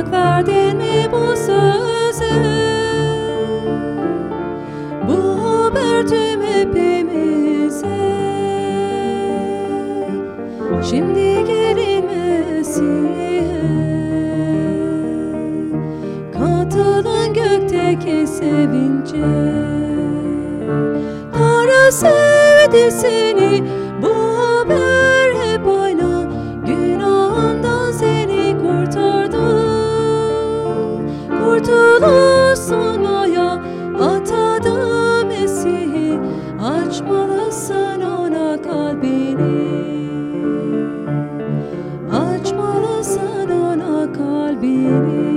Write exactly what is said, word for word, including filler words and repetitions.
Kulak verdin mi bu söze? Bu haber tüm hepimize. Şimdi gelin Mesih'e, katılın gökteki sevince. Tanrı sevdi seni, bu haber hep aynı. Günahından seni kurtardı. Kurtuluş sunmaya atadı Mesih'i. Açmalısın ona kalbini. Açmalısın ona kalbini.